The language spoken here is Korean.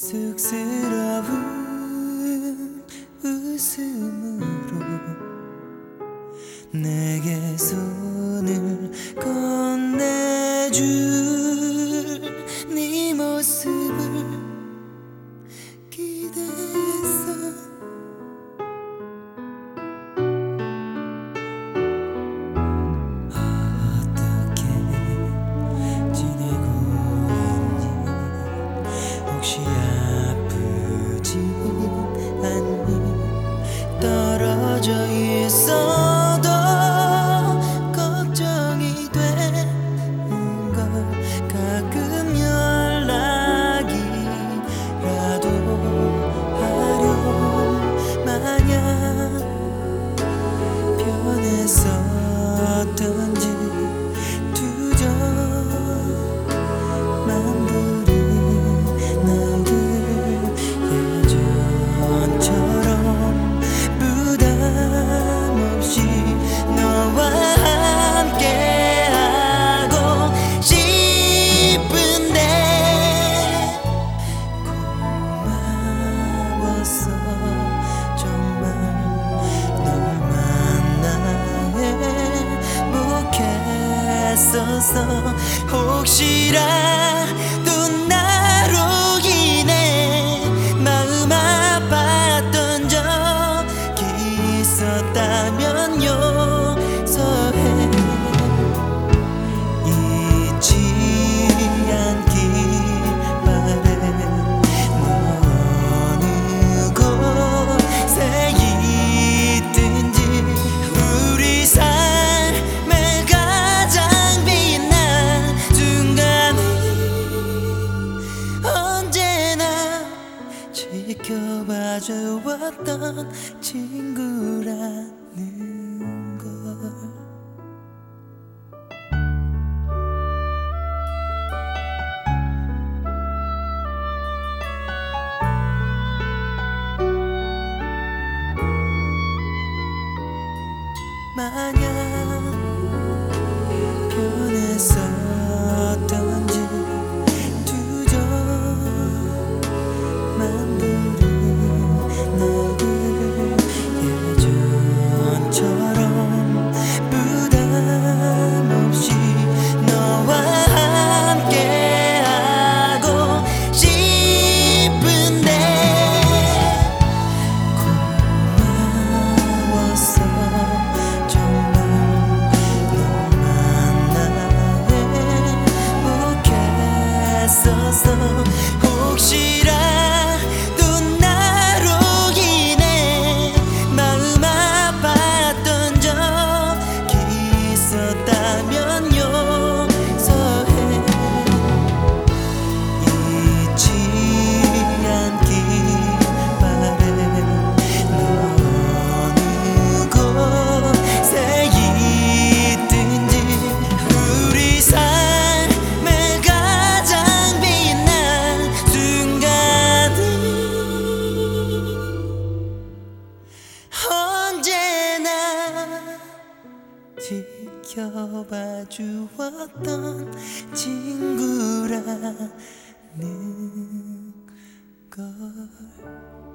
쑥스러운 웃음으로 내게 손을 건네줄 네 모습을 기대했어. 어떻게 지내고 있니? 혹시 아프지 않니? 떨어져 있어도 걱정이 되는 걸 가끔 연락이라도 하렴 마냥 변했었던지 두점만 부린 날들 예전처럼 부담 없이 너와 함께하고 싶은데 고마웠어 정말 널 만나 행복했었어. 혹시라도 나로 인해 마음 아팠던 적이 있었다면 용서해. 잊지 않길 바래. 너 어느 곳에 있든지 우리 삶의 가장 빛난 순간을 언제나 지켜봐줘왔던 친구라는 걸. 마냥 변했었던지 두점만 부린 날들 예전처럼 부담 없이 너와 함께하고 싶은데 고마웠어 정말 널 만나 행복했었어. 혹시라도 나로 인해 마음 아팠던 적이 있었다면 용서해. 잊지 않길 바래. 너 어느 곳에 있든지 우리 삶의 가장 빛난 순간을 언제나 지켜봐 주었던 친구라는 걸.